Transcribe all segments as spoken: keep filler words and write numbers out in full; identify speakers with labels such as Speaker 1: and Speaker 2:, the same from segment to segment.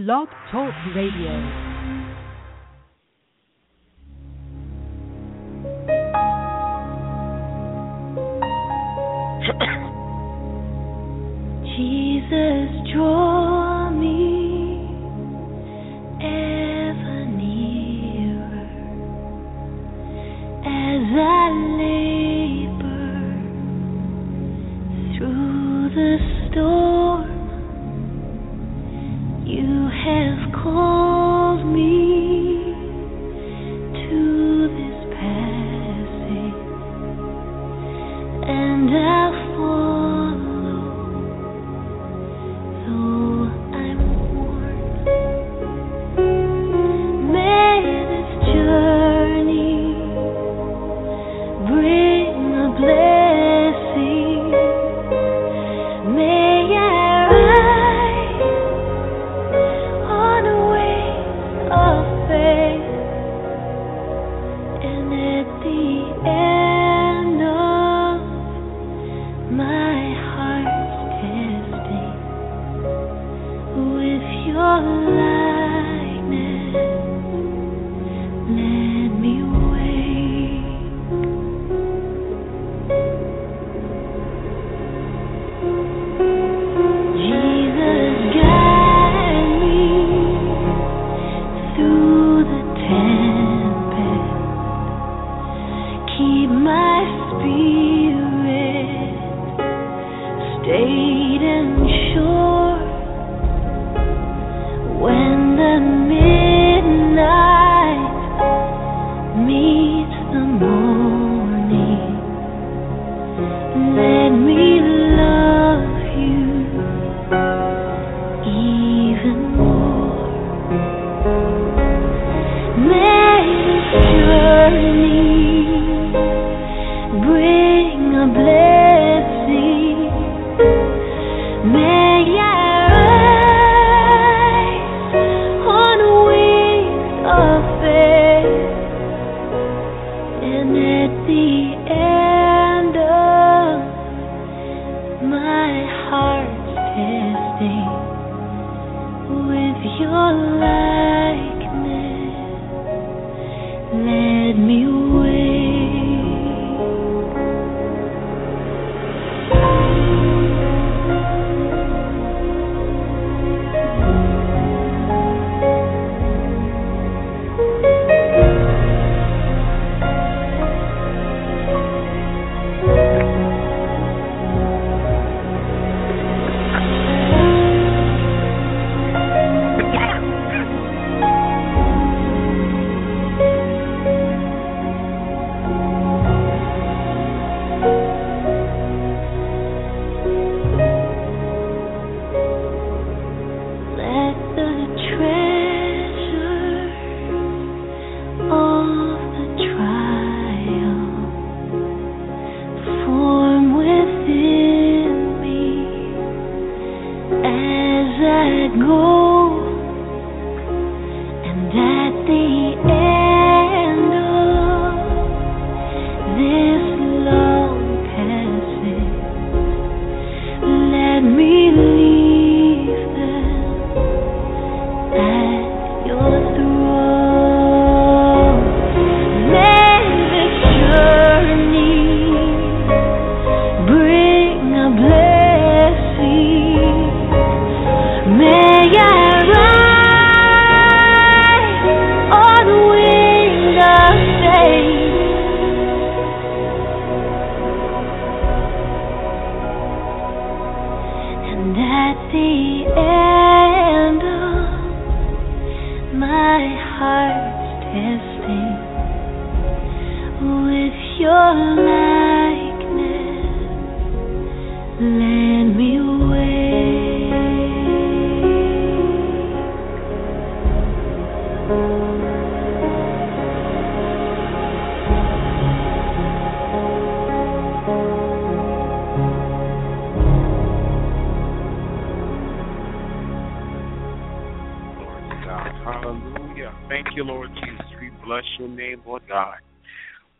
Speaker 1: Blog Talk Radio.
Speaker 2: Jesus, draw me ever nearer as I labor through the storm. You have called me to this passage, and I'll follow. Though I'm worn, may this journey bring a blessing. May I rise on wings of faith, and at the end of my heart's testing, with your likeness, let me wake. Jesus, guide me through the tempest. Keep my spirit stayed and sure. When the midnight meets the morning, let me love you even more. May this journey bring a blessing. May I rise on wings of faith, and at the end of my heart's testing, with your likeness, let me wake. Let the treasures of the trial form within me as I go, and at the end of this long passage, let me leave them at your throne. May this journey bring a blessing. May I rise on wings of faith, and at the end of my heart's testing, with your likeness, let me wake.
Speaker 3: God. Hallelujah. Thank you, Lord Jesus. We bless your name, Lord God.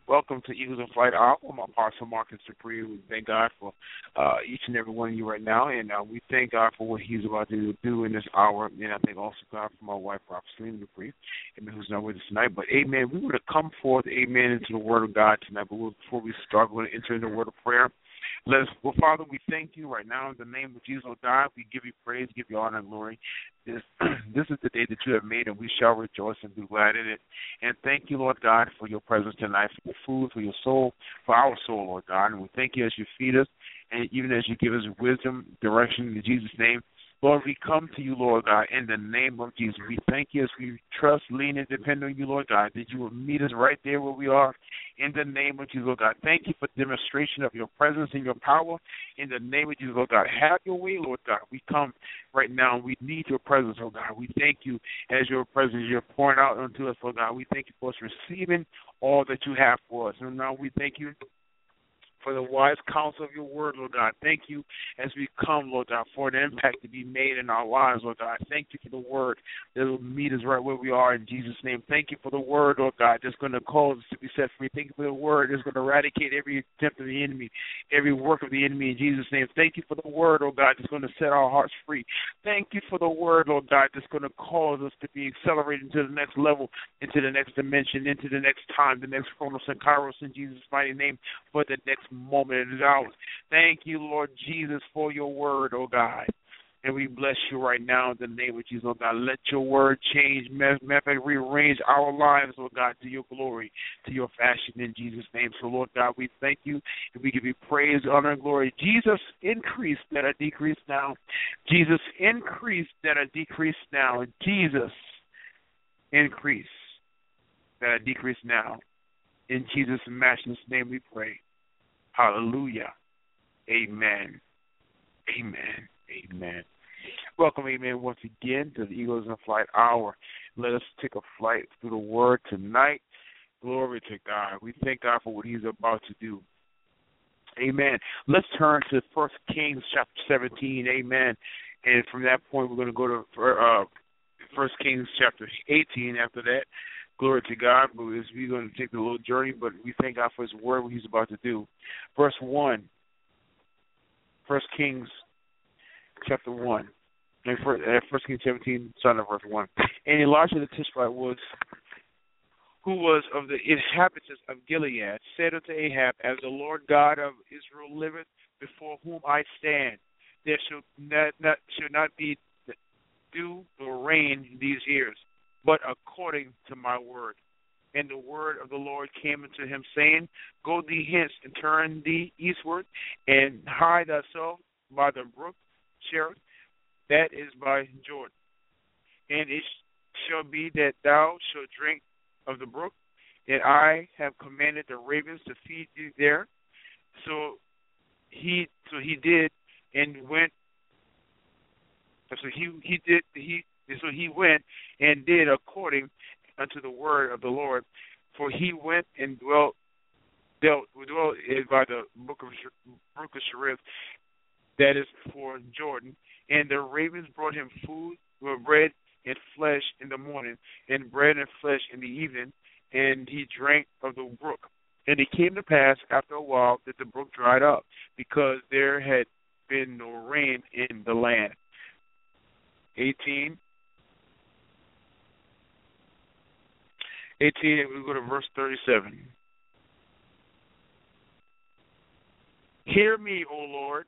Speaker 1: Welcome to Eagles in Flight Hour. I'm Apostle Marcus Dupree. We thank God for uh, each and every one of you right now, and uh, we thank God for what He's about to do in this hour. And I thank also God for my wife, Prophet Selena Dupree, amen, who's not with us tonight. But, amen, we want to come forth, amen, into the Word of God tonight. But we'll, before we start, we're going to enter into the word of prayer. Let us, well, Father, we thank you right now in the name of Jesus, oh God. We give you praise, give you honor and glory. This, this is the day that you have made, and we shall rejoice and be glad in it. And thank you, Lord God, for your presence tonight, for your food, for your soul, for our soul, Lord God. And we thank you as you feed us, and even as you give us wisdom, direction in Jesus' name. Lord, we come to you, Lord God, in the name of Jesus. We thank you as we trust, lean, and depend on you, Lord God, that you will meet us right there where we are in the name of Jesus, Lord God. Thank you for demonstration of your presence and your power in the name of Jesus, Lord God. Have your way, Lord God. We come right now, and we need your presence, Lord God. We thank you as your presence, you're pouring out unto us, Lord God. We thank you for us receiving all that you have for us. And now we thank you for the wise counsel of your word, Lord God. Thank you as we come, Lord God, for the impact to be made in our lives, Lord God. Thank you for the word that will meet us right where we are in Jesus' name. Thank you for the word, Lord God, that's going to cause us to be set free. Thank you for the word that's going to eradicate every attempt of the enemy, every work of the enemy in Jesus' name. Thank you for the word, Lord God, that's going to set our hearts free. Thank you for the word, Lord God, that's going to cause us to be accelerated into the next level, into the next dimension, into the next time, the next chronos and kairos in Jesus' mighty name, for the next moment is ours. Thank you, Lord Jesus, for your word, oh God. And we bless you right now in the name of Jesus, oh God. Let your word change, matter rearrange our lives, oh God, to your glory, to your fashion in Jesus' name. So, Lord God, we thank you and we give you praise, honor, and glory. Jesus, increase that I decrease now. Jesus, increase that I decrease now. And Jesus, increase that I decrease now. In Jesus' matchless name we pray. Hallelujah. Amen. Amen. Amen. Welcome, amen, once again to the Eagles in Flight Hour. Let us take a flight through the Word tonight. Glory to God. We thank God for what He's about to do. Amen. Let's turn to First Kings chapter seventeen. Amen. And from that point, we're going to go to uh, First Kings chapter eighteen after that. Glory to God, but we're going to take a little journey, but we thank God for His word, what He's about to do. Verse one, First Kings chapter one, and First Kings seventeen, starting at verse one. And Elijah the Tishbite was, who was of the inhabitants of Gilead, said unto Ahab, as the Lord God of Israel liveth, before whom I stand, there shall not, not, shall not be dew nor rain these years, but according to my word. And the word of the Lord came unto him, saying, Go thee hence, and turn thee eastward, and hide thyself by the brook Cherith, that is by Jordan. And it shall be that thou shalt drink of the brook, and I have commanded the ravens to feed thee there. So he so he did, and went. So he he did he. And so he went and did according unto the word of the Lord, for he went and dwelt, dealt, dwelt by the brook of, brook of Cherith, that is before Jordan. And the ravens brought him food, well, bread and flesh in the morning, and bread and flesh in the evening, and he drank of the brook. And it came to pass after a while that the brook dried up, because there had been no rain in the land. eighteen. eighteen, we go to verse thirty-seven. Hear me, O Lord.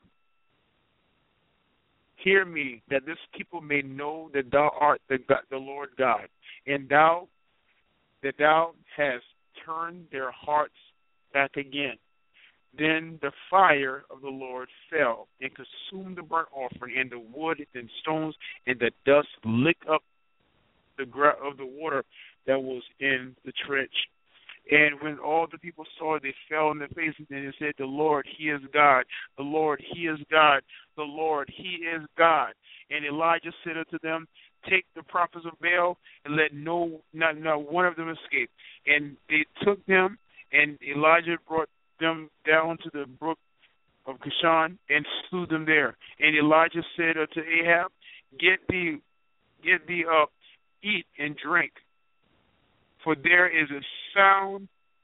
Speaker 1: Hear me, that this people may know that thou art the, God, the Lord God, and thou that thou hast turned their hearts back again. Then the fire of the Lord fell and consumed the burnt offering, and the wood and stones, and the dust licked up the gra- of the water that was in the trench. And when all the people saw it, they fell on their faces and they said, The Lord, He is God. The Lord, He is God. The Lord, He is God. And Elijah said unto them, Take the prophets of Baal and let no not, not one of them escape. And they took them, and Elijah brought them down to the brook of Kishon and slew them there. And Elijah said unto Ahab, Get thee, get thee up, eat and drink, for there is a sound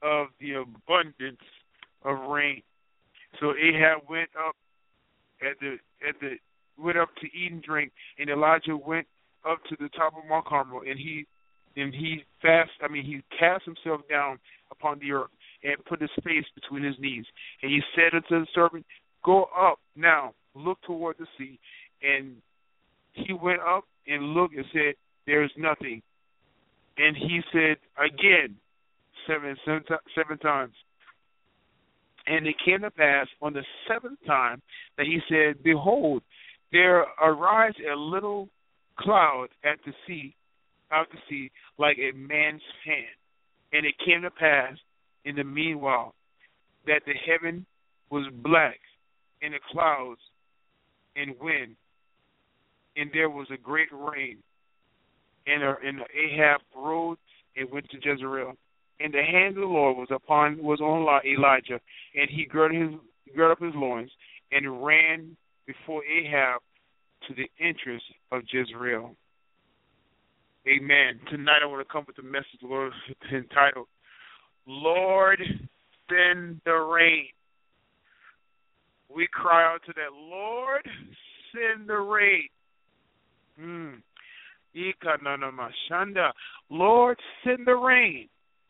Speaker 1: of the abundance of rain. So Ahab went up at the at the went up to eat and drink, and Elijah went up to the top of Mount Carmel, and he and he fast. I mean, he cast himself down upon the earth and put his face between his knees, and he said unto the servant, "Go up now, look toward the sea." And he went up and looked and said, "There is nothing." And he said again, seven, seven, seven times. And it came to pass on the seventh time that he said, "Behold, there arise a little cloud at the sea, out the sea, like a man's hand." And it came to pass in the meanwhile that the heaven was black, and the clouds and wind, and there was a great rain. And, uh, and Ahab rode and went to Jezreel. And the hand of the Lord was upon was on Elijah, and he girded his girded up his loins and ran before Ahab to the entrance of Jezreel. Amen. Tonight I want to come with a message, Lord, entitled, "Lord, send the rain." We cry out to that, "Lord, send the rain." Hmm. Lord, send the rain.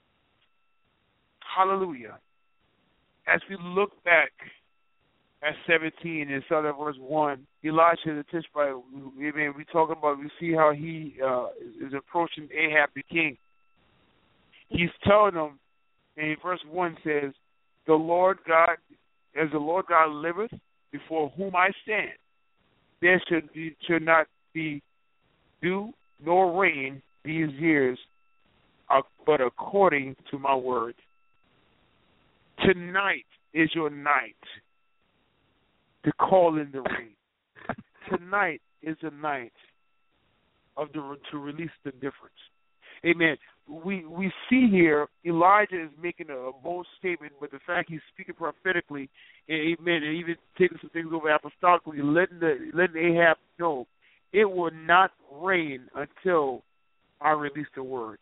Speaker 1: Hallelujah. As we look back at seventeen and saw that verse one, Elijah the Tishbite, amen, we talking about, we see how he uh, is approaching Ahab the king. He's telling him, and verse one says, "The Lord God, as the Lord God liveth, before whom I stand, there should, be, should not be dew nor rain these years, uh, but according to my word." Tonight is your night to call in the rain. Tonight is the night of the to release the difference. Amen. We we see here Elijah is making a, a bold statement, but the fact he's speaking prophetically, amen, and even taking some things over apostolically, letting the letting Ahab know it will not rain until I release the word.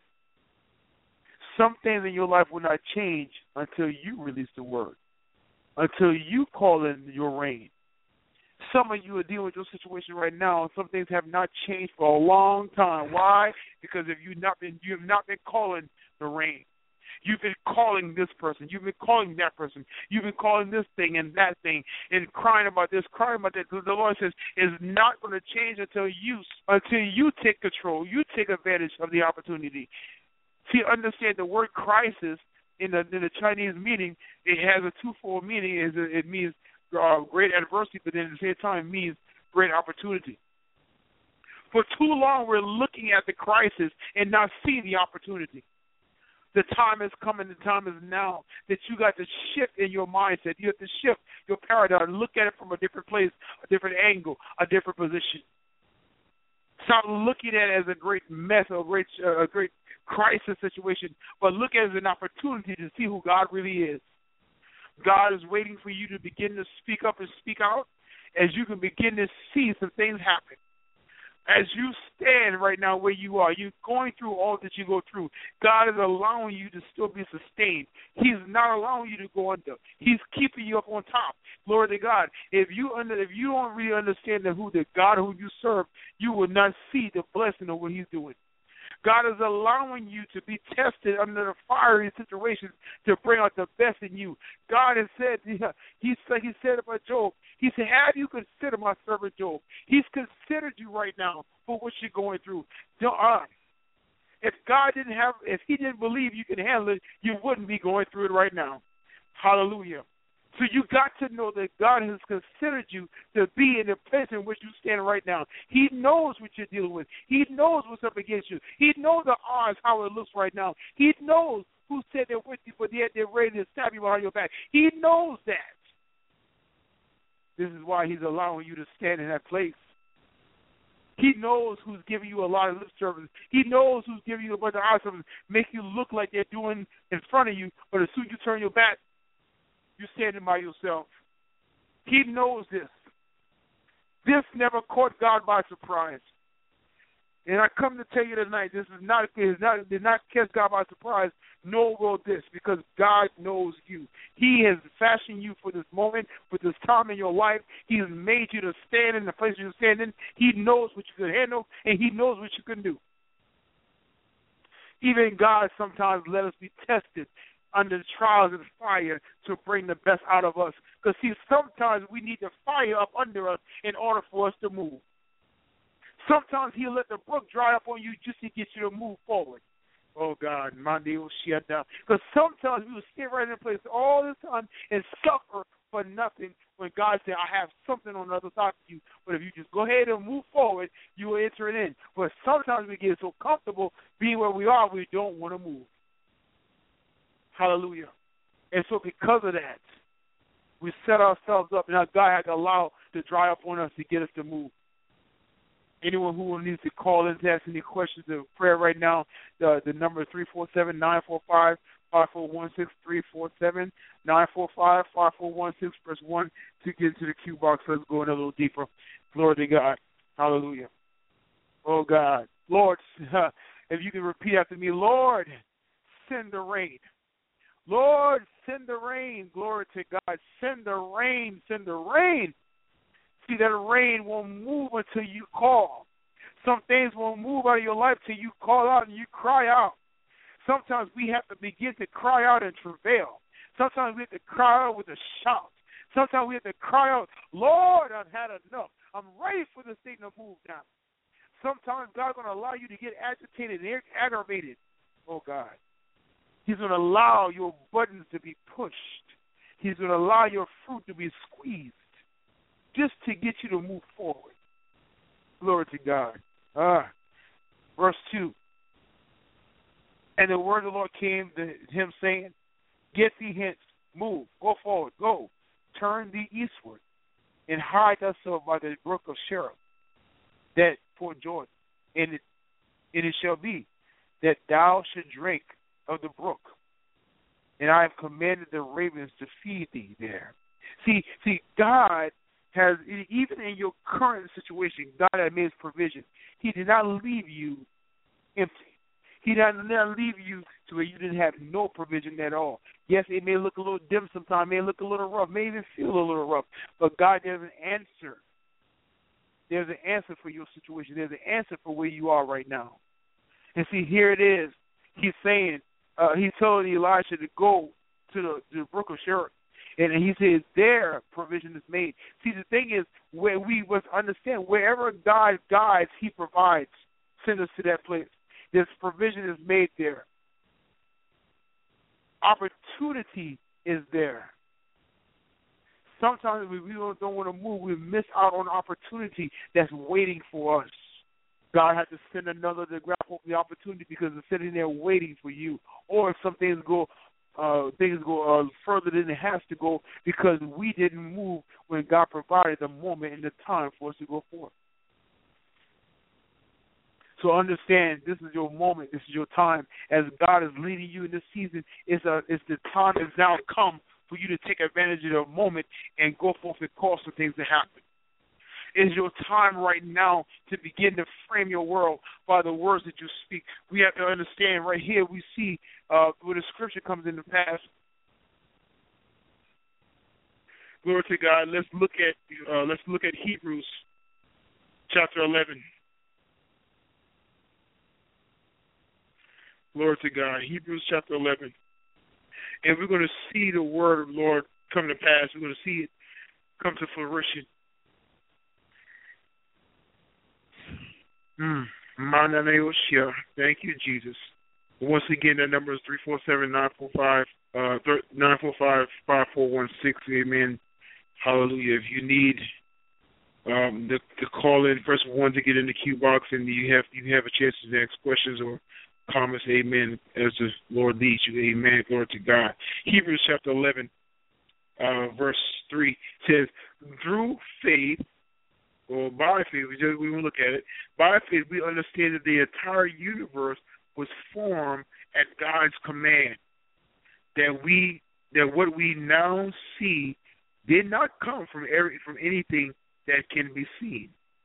Speaker 1: Some things in your life will not change until you release the word, until you call in your rain. Some of you are dealing with your situation right now, and some things have not changed for a long time. Why? Because if you've not been, you have not been calling the rain. You've been calling this person. You've been calling that person. You've been calling this thing and that thing and crying about this, crying about that. The Lord says it's not going to change until you until you take control. You take advantage of the opportunity. See, understand the word crisis in the in the Chinese meaning, it has a twofold meaning. Is it means uh, great adversity, but then at the same time it means great opportunity. For too long we're looking at the crisis and not seeing the opportunity. The time is coming, the time is now that you got to shift in your mindset. You have to shift your paradigm, look at it from a different place, a different angle, a different position. Stop looking at it as a great mess or a great, uh, a great crisis situation, but look at it as an opportunity to see who God really is. God is waiting for you to begin to speak up and speak out as you can begin to see some things happen. As you stand right now where you are, you're going through all that you go through. God is allowing you to still be sustained. He's not allowing you to go under. He's keeping you up on top. Glory to God. If you under, if you don't really understand the, who the God who you serve, you will not see the blessing of what He's doing. God is allowing you to be tested under the fiery situations to bring out the best in you. God has said, he said, he said about Job, he said, have you considered my servant Job? He's considered you right now for what you're going through. Uh, if God didn't have, if he didn't believe you can handle it, you wouldn't be going through it right now. Hallelujah. So you got to know that God has considered you to be in the place in which you stand right now. He knows what you're dealing with. He knows what's up against you. He knows the odds, how it looks right now. He knows who said they're with you, but yet they're ready to stab you behind your back. He knows that. This is why he's allowing you to stand in that place. He knows who's giving you a lot of lip service. He knows who's giving you a bunch of eye service, make you look like they're doing in front of you, but as soon as you turn your back, you're standing by yourself. He knows this. This never caught God by surprise. And I come to tell you tonight, this is not, is not did not catch God by surprise, nor will this, because God knows you. He has fashioned you for this moment, for this time in your life. He has made you to stand in the place you stand in. He knows what you can handle, and He knows what you can do. Even God sometimes let us be tested under the trials and fire to bring the best out of us. Because, see, sometimes we need the fire up under us in order for us to move. Sometimes He'll let the brook dry up on you just to get you to move forward. Oh, God, Monday will shut down. Because sometimes we will stay right in place all the time and suffer for nothing when God said, I have something on the other side of you. But if you just go ahead and move forward, you will enter it in. But sometimes we get so comfortable being where we are, we don't want to move. Hallelujah. And so because of that, we set ourselves up, and now God had to allow to dry up on us to get us to move. Anyone who needs to call in to ask any questions of prayer right now, the, the number is three four seven, nine four five, five four one six, three four seven, nine four five, five four one six. Press one to get into the queue box. Let's go in a little deeper. Glory to God. Hallelujah. Oh, God. Lord, if you can repeat after me, Lord, send the rain. Lord, send the rain. Glory to God. Send the rain. Send the rain. See, that rain won't move until you call. Some things won't move out of your life till you call out and you cry out. Sometimes we have to begin to cry out and travail. Sometimes we have to cry out with a shout. Sometimes we have to cry out, Lord, I've had enough. I'm ready for this thing to move now. Sometimes God's going to allow you to get agitated and aggravated. Oh, God. He's going to allow your buttons to be pushed. He's going to allow your fruit to be squeezed just to get you to move forward. Glory to God. Ah, verse two. And the word of the Lord came to him, saying, Get thee hence, move, go forward, go, turn thee eastward, and hide thyself by the brook of Cherith, that for Jordan. And it, and it shall be that thou should drink of the brook, and I have commanded the ravens to feed thee there. See, see, God has, even in your current situation, God has made His provision. He did not leave you empty. He did not leave you to where you didn't have no provision at all. Yes, it may look a little dim sometimes, it may look a little rough, may even feel a little rough, but God has an answer. There's an answer for your situation. There's an answer for where you are right now. And see, here it is. He's saying, uh, he told Elisha to go to the, to the brook of Cherith. And he says their provision is made. See, the thing is, where we must understand, wherever God guides, He provides. Send us to that place. This provision is made there. Opportunity is there. Sometimes we don't, don't want to move. We miss out on opportunity that's waiting for us. God has to send another to grab hold of the opportunity because it's sitting there waiting for you. Or if some things go Uh, things go uh, further than it has to go because we didn't move when God provided the moment and the time for us to go forth. So understand, this is your moment, this is your time. As God is leading you in this season, it's, a, it's the time has now come for you to take advantage of the moment and go forth and cause some things to happen. It's your time right now to begin to frame your world by the words that you speak. We have to understand right here we see uh, where the scripture comes into pass. Glory to God. Let's look at uh, let's look at Hebrews chapter eleven. Glory to God. Hebrews chapter eleven. And we're going to see the word of the Lord come to pass. We're going to see it come to fruition. Mm. Thank you, Jesus. Once again, that number is three four seven, nine four five, nine four five, five four one six. Amen. Hallelujah. If you need um, the, the call in, press one to get in the queue box, and you have you have a chance to ask questions or comments. Amen. As the Lord leads you. Amen. Glory to God. Hebrews chapter eleven, uh, verse three says, "Through faith." Well, by faith, we, just, we will look at it. By faith, we understand that the entire universe was formed at God's command. That we, that what we now see did not come from every, from anything that can be seen.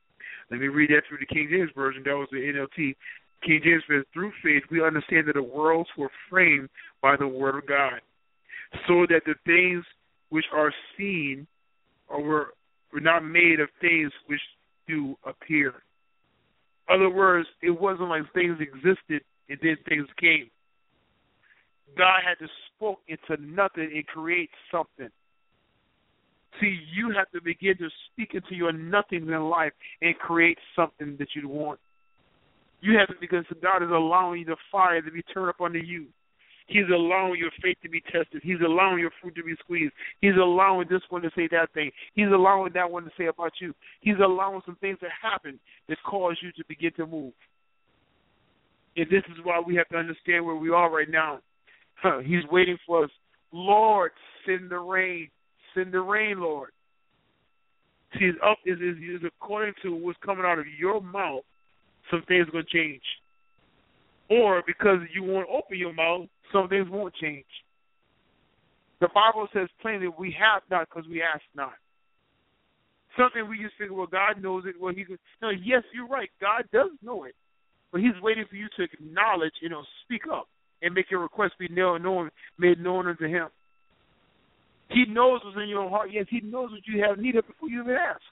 Speaker 1: Let me read that through the King James Version. That was the N L T. King James says, through faith we understand that the worlds were framed by the word of God, so that the things which are seen or were, were not made of things which do appear. In other words, it wasn't like things existed and then things came. God had to spoke into nothing and create something. See, you have to begin to speak into your nothings in life and create something that you want. You have to, because God is allowing the fire to be turned up under you. He's allowing your faith to be tested. He's allowing your fruit to be squeezed. He's allowing this one to say that thing. He's allowing that one to say about you. He's allowing some things to happen that cause you to begin to move. And this is why we have to understand where we are right now. Huh, he's waiting for us. Lord, send the rain. Send the rain, Lord. See, it's up is, is, is according to what's coming out of your mouth, some things are going to change. Or because you won't open your mouth, some things won't change. The Bible says plainly, we have not because we ask not. Something we just figure, well, God knows it. Well, he could. No, yes, you're right. God does know it. But he's waiting for you to acknowledge, you know, speak up and make your request be known, made known unto him. He knows what's in your heart. Yes, he knows what you have need of before you even ask.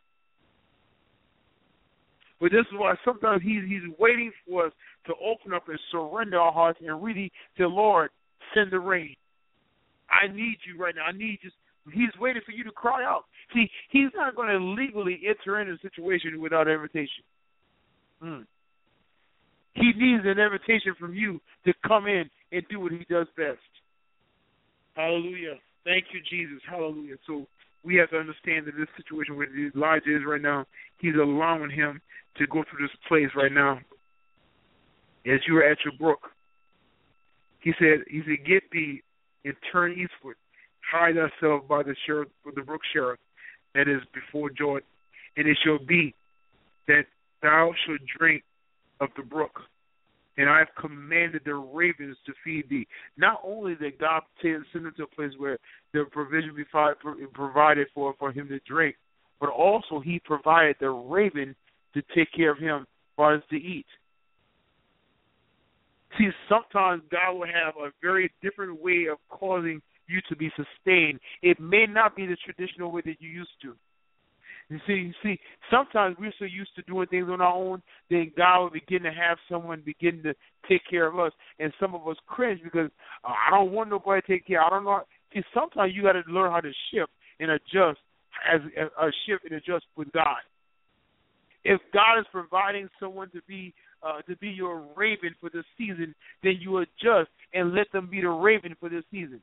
Speaker 1: But this is why sometimes he's, he's waiting for us to open up and surrender our hearts and really say, Lord, send the rain. I need you right now. I need you. He's waiting for you to cry out. See, he's not going to legally enter into a situation without invitation. Mm. He needs an invitation from you to come in and do what he does best. Hallelujah. Thank you, Jesus. Hallelujah. So we have to understand that this situation where Elijah is right now, he's allowing him to go through this place right now. As you are at your brook, he said, he said, get thee and turn eastward. Hide thyself by the Cherith, the brook Cherith, that is before Jordan. And it shall be that thou shalt drink of the brook, and I have commanded the ravens to feed thee. Not only that God send him to a place where the provision be provided for, for him to drink, but also he provided the raven to take care of him for us to eat. See, sometimes God will have a very different way of causing you to be sustained. It may not be the traditional way that you used to. You see, you see, sometimes we're so used to doing things on our own, then God will begin to have someone begin to take care of us. And some of us cringe because oh, I don't want nobody to take care. I don't know. See, sometimes you got to learn how to shift and adjust, as a shift and adjust with God. If God is providing someone to be uh, to be your raven for this season, then you adjust and let them be the raven for this season.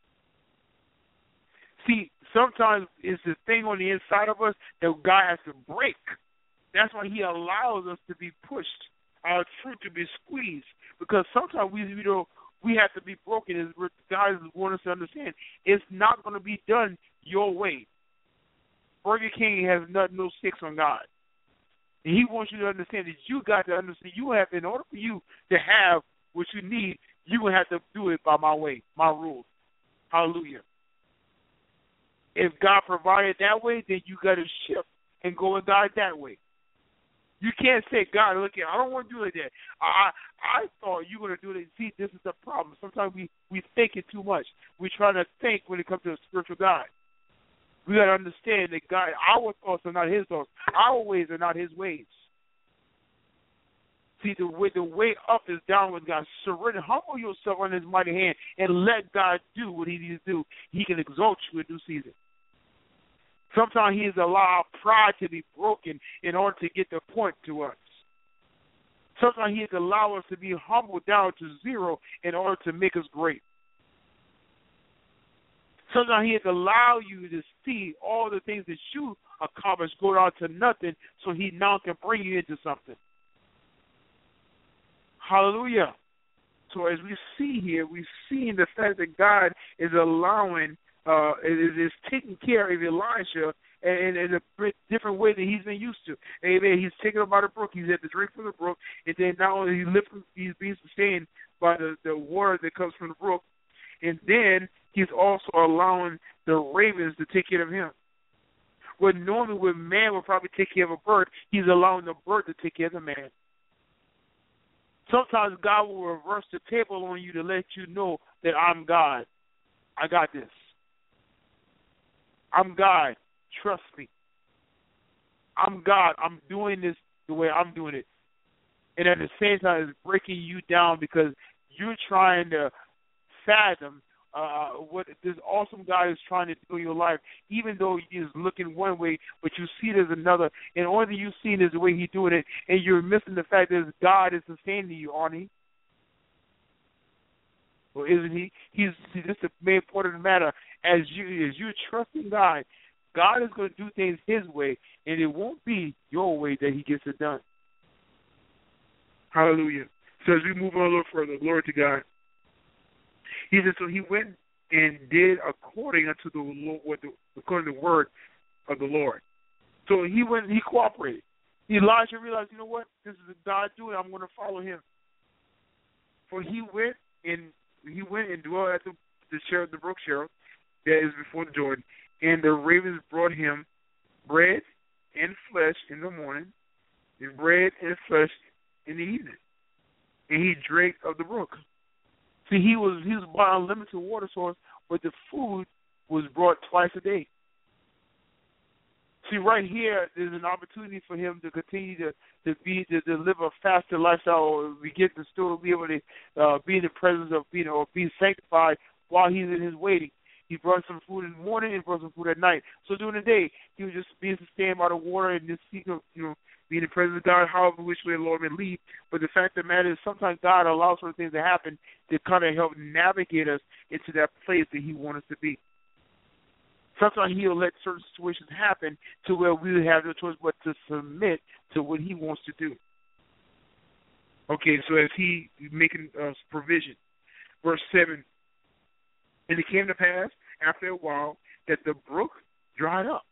Speaker 1: See, sometimes it's the thing on the inside of us that God has to break. That's why he allows us to be pushed, our fruit to be squeezed, because sometimes we, you know, we have to be broken. As God wants us to understand, it's not going to be done your way. Burger King has nothing, no sticks on God. And he wants you to understand that you got to understand, you have, in order for you to have what you need, you will have to do it by my way, my rules. Hallelujah. If God provided that way, then you got to shift and go with God that way. You can't say, God, look here, I don't want to do it like that. I I thought you were going to do it. See, this is the problem. Sometimes we, we think it too much. We try to think when it comes to a spiritual God. We got to understand that God, our thoughts are not his thoughts. Our ways are not his ways. See, the way, the way up is down with God. Surrender, humble yourself on his mighty hand, and let God do what he needs to do. He can exalt you in due season. Sometimes he has allowed pride to be broken in order to get the point to us. Sometimes he has allowed us to be humbled down to zero in order to make us great. Sometimes he has allowed you to see all the things that you accomplished go down to nothing, so he now can bring you into something. Hallelujah. So as we see here, we see in the fact that God is allowing, uh, is, is taking care of Elijah in, in a different way than he's been used to. Amen. He's taken him by the brook. He's at the drink from the brook, and then not only he lifted, he's being sustained by the, the water that comes from the brook, and then he's also allowing the ravens to take care of him. Where normally where man will probably take care of a bird, he's allowing the bird to take care of the man. Sometimes God will reverse the table on you to let you know that I'm God. I got this. I'm God. Trust me. I'm God. I'm doing this the way I'm doing it. And at the same time, it's breaking you down because you're trying to fathom uh, what this awesome God is trying to do in your life, even though He's looking one way, but you see there's another. And the only thing you see is the way He's doing it, and you're missing the fact that God is sustaining you, aren't He? Or isn't He? He's see, this is the main part of the matter. As you as you're trusting God, God is going to do things His way, and it won't be your way that He gets it done. Hallelujah. So as we move on a little further, glory to God. He said, so he went and did according unto the Lord, what the, according to the word of the Lord. So he went, he cooperated. Elijah realized, you know what, this is God doing. I'm going to follow Him. For he went and he went and dwelt at the the, Cherith, the brook Cherith that is before the Jordan, and the ravens brought him bread and flesh in the morning, and bread and flesh in the evening, and he drank of the brook. See, he was he was by unlimited water source, but the food was brought twice a day. See, right here, there's an opportunity for him to continue to to be to, to live a faster lifestyle, or we get to still be able to uh, be in the presence of being or be sanctified while he's in his waiting. He brought some food in the morning and brought some food at night. So during the day, he was just being sustained by the water and just seeking, you know, being in the presence of God, however which way the Lord may lead. But the fact of the matter is sometimes God allows certain things to happen to kind of help navigate us into that place that He wants us to be. Sometimes He'll let certain situations happen to where we have no choice but to submit to what He wants to do. Okay, so as He making uh, provision, verse seven, and it came to pass after a while that the brook dried up.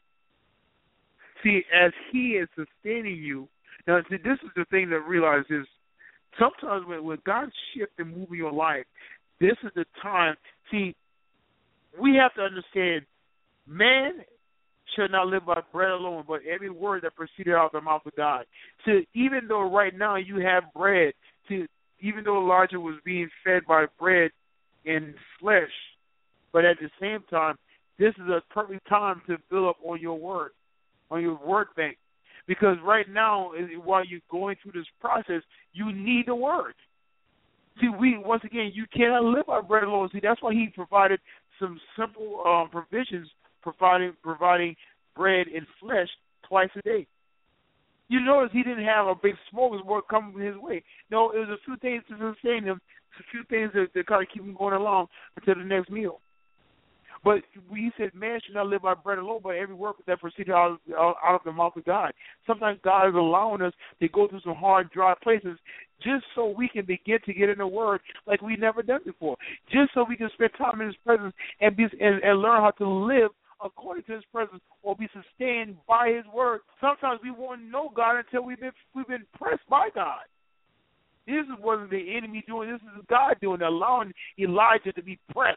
Speaker 1: See, as He is sustaining you, now see, this is the thing to realize is sometimes when, when God shifts and moves your life, this is the time. See, we have to understand, man shall not live by bread alone, but every word that proceeded out of the mouth of God. So even though right now you have bread, see, even though Elijah was being fed by bread and flesh, but at the same time, this is a perfect time to build up on your word, on your word bank. Because right now, while you're going through this process, you need the word. See, we once again, you cannot live by bread alone. See, that's why He provided some simple um, provisions, providing providing bread and flesh twice a day. You notice He didn't have a big smorgasbord coming His way. No, it was a few things to sustain Him, a few things that, that kind of keep Him going along until the next meal. But we said, man should not live by bread alone, but every word that proceeded out, out, out of the mouth of God. Sometimes God is allowing us to go through some hard, dry places just so we can begin to get in the Word like we've never done before, just so we can spend time in His presence and be and, and learn how to live according to His presence or be sustained by His Word. Sometimes we won't know God until we've been we've been pressed by God. This wasn't the enemy doing. This is God doing, allowing Elijah to be pressed.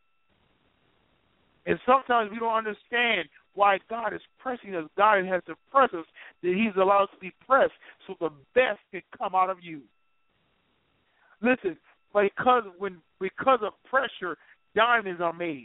Speaker 1: And sometimes we don't understand why God is pressing us. God has to press us, that He's allowed us to be pressed so the best can come out of you. Listen, because when because of pressure, diamonds are made.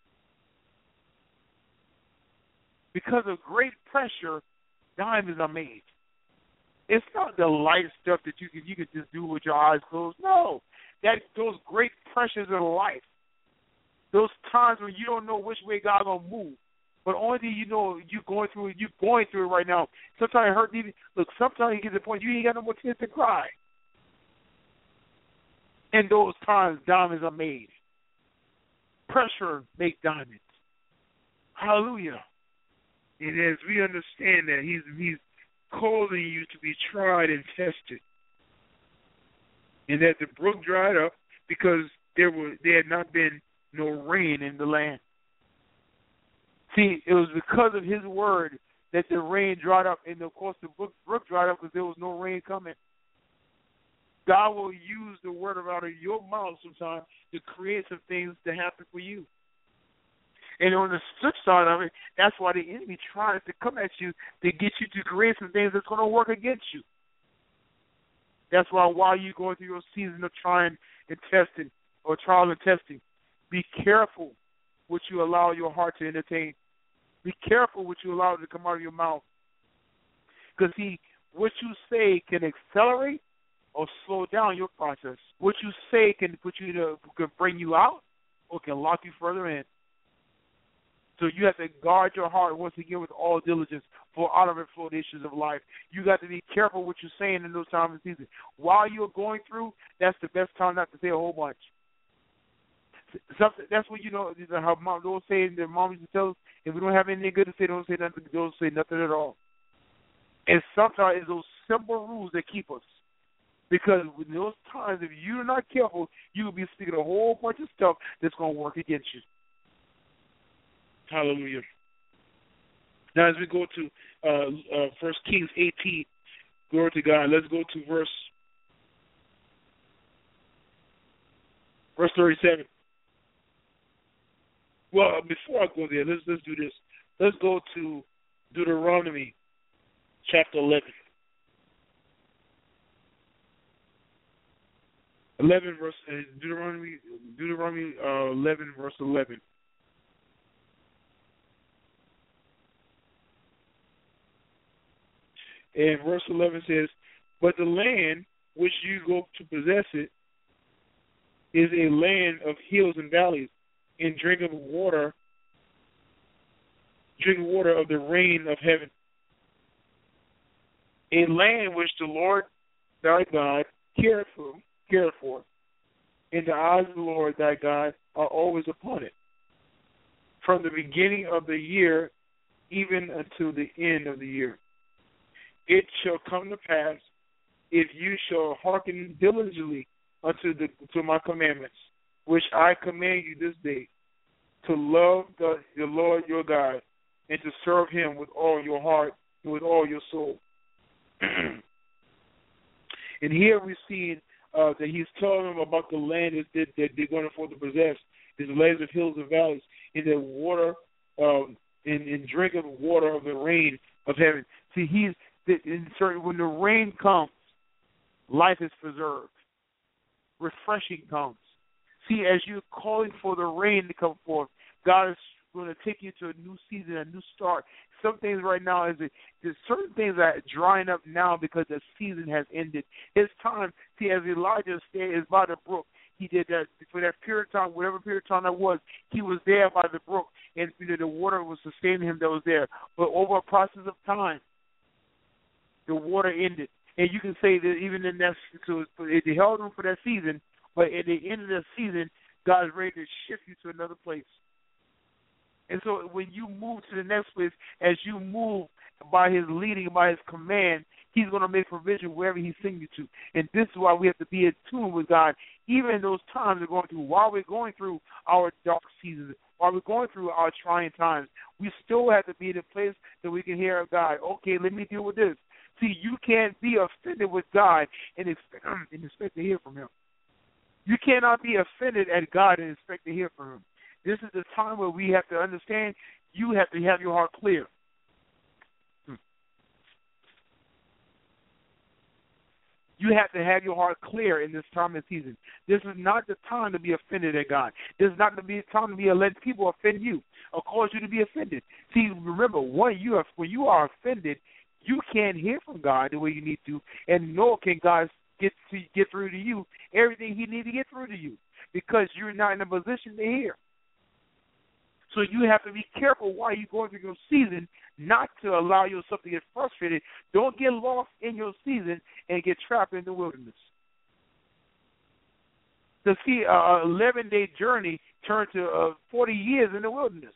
Speaker 1: Because of great pressure, diamonds are made. It's not the light stuff that you can you can just do with your eyes closed. No, that those great pressures in life. Those times when you don't know which way God's gonna move, but only thing you know you going through it, you going through it right now. Sometimes it hurts. Even look, sometimes you get to the point you ain't got no more tears to cry. In those times, diamonds are made. Pressure make diamonds. Hallelujah. And as we understand that He's He's calling you to be tried and tested, and that the brook dried up because there were there had not been no rain in the land. See, it was because of His word that the rain dried up, and of course the brook, brook dried up because there was no rain coming. God will use the word out of your mouth sometimes to create some things to happen for you. And on the flip side of it, that's why the enemy tries to come at you to get you to create some things that's going to work against you. That's why while you're going through your season of trying and testing or trial and testing, be careful what you allow your heart to entertain. Be careful what you allow to come out of your mouth. Because, see, what you say can accelerate or slow down your process. What you say can put you to, can bring you out or can lock you further in. So you have to guard your heart once again with all diligence, for out of it flow the issues of life. You got to be careful what you're saying in those times and seasons. While you're going through, that's the best time not to say a whole bunch. Something, that's what you know. How mom don't say. Their mom used to tell us, if we don't have anything good to say, don't say nothing. Don't say nothing at all. And sometimes it's those simple rules that keep us. Because in those times, if you're not careful, you will be speaking a whole bunch of stuff that's going to work against you. Hallelujah. Now, as we go to uh, uh, First Kings eighteen, glory to God. Let's go to verse verse thirty-seven. Well, before I go there, let's let's do this. Let's go to Deuteronomy chapter eleven. Eleven verse uh, Deuteronomy Deuteronomy uh, eleven verse eleven. And verse eleven says, "But the land which you go to possess it is a land of hills and valleys, and drinkable water, drinking water of the rain of heaven. A land which the Lord thy God cared for, cared for, and the eyes of the Lord thy God are always upon it, from the beginning of the year even until the end of the year. It shall come to pass, if you shall hearken diligently unto the to my commandments, which I command you this day, to love the, the Lord your God, and to serve him with all your heart and with all your soul." And here we see uh, that he's telling them about the land that, that, that they're going to afford to possess, is the lands of hills and valleys, in the water, um, in, in drinking the water of the rain of heaven. See, he's in certain, when the rain comes, life is preserved. Refreshing comes. See, as you're calling for the rain to come forth, God is going to take you to a new season, a new start. Some things right now, is there's certain things that are drying up now because the season has ended. It's time. See, as Elijah stayed is by the brook, he did that for that period of time, whatever period of time that was. He was there by the brook, and you know, the water was sustaining him that was there. But over a process of time, the water ended. And you can say that even in that, so it held him for that season, but at the end of that season, God is ready to shift you to another place. And so when you move to the next place, as you move by his leading, by his command, he's going to make provision wherever he's sending you to. And this is why we have to be in tune with God, even in those times we're going through. While we're going through our dark seasons, while we're going through our trying times, we still have to be in a place that we can hear God. Okay, let me deal with this. See, you can't be offended with God and expect, and expect to hear from him. You cannot be offended at God and expect to hear from him. This is the time where we have to understand you have to have your heart clear. Hmm. You have to have your heart clear in this time and season. This is not the time to be offended at God. This is not the time to be let people offend you or cause you to be offended. See, remember, when you are, when you are offended, you can't hear from God the way you need to, and nor can God get to get through to you everything he needs to get through to you, because you're not in a position to hear. So you have to be careful while you're going through your season not to allow yourself to get frustrated. Don't get lost in your season and get trapped in the wilderness. To see an eleven-day journey turn to uh, forty years in the wilderness.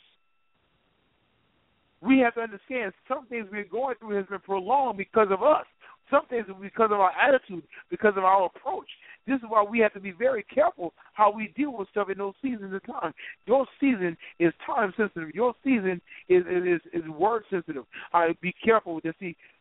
Speaker 1: We have to understand some things we're going through has been prolonged because of us. Some things because of our attitude, because of our approach. This is why we have to be very careful how we deal with stuff in those seasons of time. Your season is time sensitive. Your season is is, is word sensitive. Uh, be careful with this. See,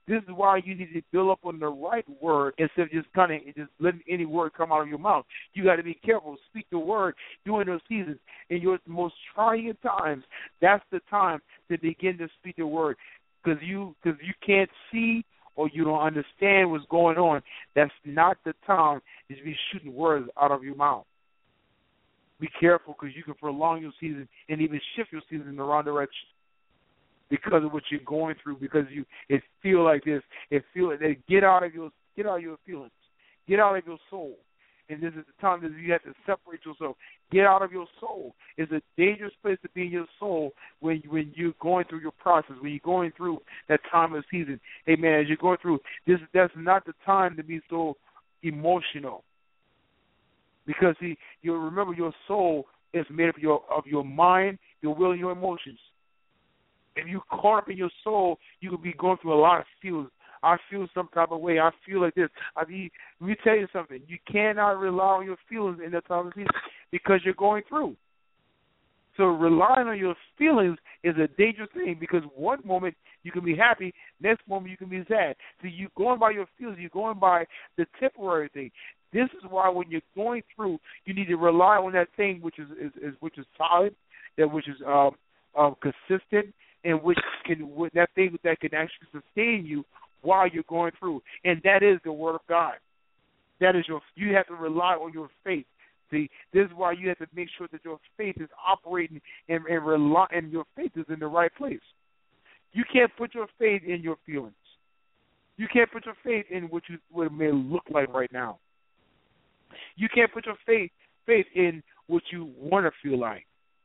Speaker 1: This is why you need to build up on the right word instead of just kind of just letting any word come out of your mouth. You got to be careful. Speak the word during those seasons. In your most trying times, that's the time to begin to speak the word, because you because you can't see or you don't understand what's going on. That's not the time to be shooting words out of your mouth. Be careful, because you can prolong your season and even shift your season in the wrong direction because of what you're going through. Because you it feel like this, it feel like that. Get out of your get out of your feelings, get out of your soul. And this is the time that you have to separate yourself. Get out of your soul. It's a dangerous place to be in your soul when you, when you're going through your process, when you're going through that time of season. Amen. As you're going through this, that's not the time to be so emotional. Because see, you remember your soul is made up of your of your mind, your will, and your emotions. If you caught up in your soul, you could be going through a lot of feelings. I feel some type of way. I feel like this. I mean, let me tell you something. You cannot rely on your feelings in that time of season because you're going through. So relying on your feelings is a dangerous thing, because one moment you can be happy, next moment you can be sad. So you're going by your feelings. You're going by the temporary thing. This is why when you're going through, you need to rely on that thing which is, is, is which is solid, that which is um, um, consistent, and which can that thing that can actually sustain you while you're going through, and that is the Word of God. That is your. You have to rely on your faith. See, this is why you have to make sure that your faith is operating and, and rely, and your faith is in the right place. You can't put your faith in your feelings. You can't put your faith in what you what it may look like right now. You can't put your faith faith in what you want to feel like.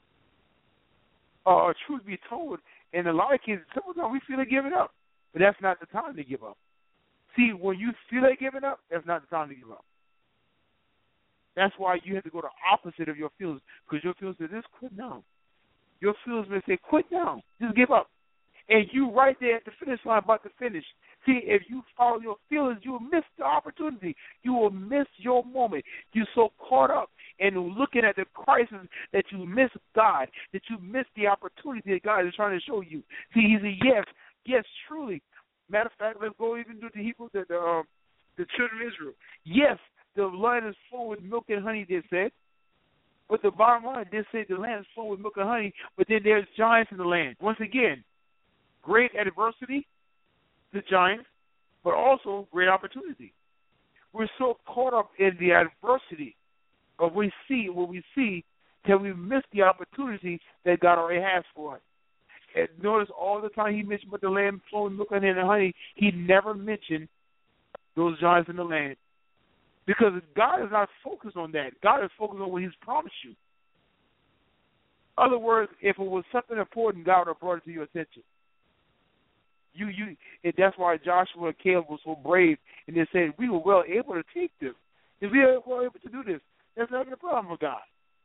Speaker 1: Uh, truth be told, in a lot of cases, sometimes we feel like giving up. But that's not the time to give up. See, when you feel like giving up, that's not the time to give up. That's why you have to go the opposite of your feelings, because your feelings say, just quit now. Your feelings may say, quit now. Just give up. And you right there at the finish line about to finish. See, if you follow your feelings, you will miss the opportunity. You will miss your moment. You're so caught up in looking at the crisis that you miss God, that you miss the opportunity that God is trying to show you. See, he's a yes. Yes, truly. Matter of fact, let's go even to the Hebrew, the, the, um, the children of Israel. Yes, the land is full with milk and honey, they said. But the bottom line, they say the land is full with milk and honey, but then there's giants in the land. Once again, great adversity, the giants, but also great opportunity. We're so caught up in the adversity of we see what we see that we miss the opportunity that God already has for us. And notice all the time he mentioned about the land flowing milk and honey, he never mentioned those giants in the land. Because God is not focused on that. God is focused on what he's promised you. In other words, if it was something important, God would have brought it to your attention. You, you, and that's why Joshua and Caleb were so brave, and they said, we were well able to take this. If we were well able to do this, there's not a problem with God.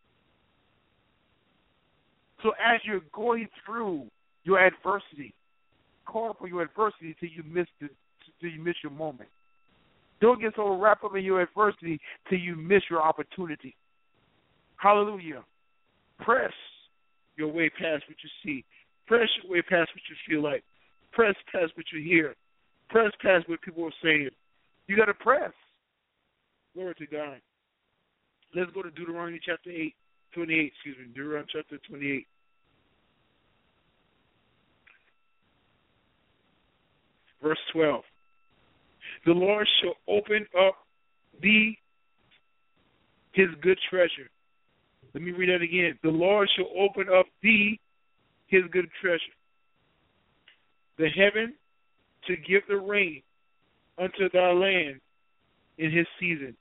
Speaker 1: So as you're going through your adversity, call for your adversity till you miss the, till you miss your moment. Don't get so wrapped up in your adversity till you miss your opportunity. Hallelujah. Press your way past what you see. Press your way past what you feel like. Press past what you hear. Press past what people are saying. You got to press. Glory to God. Let's go to Deuteronomy chapter eight, twenty-eight. Excuse me, Deuteronomy chapter twenty-eight. Verse twelve. The Lord shall open up thee his good treasure. Let me read that again. The Lord shall open up thee his good treasure, the heaven to give the rain unto thy land in his season.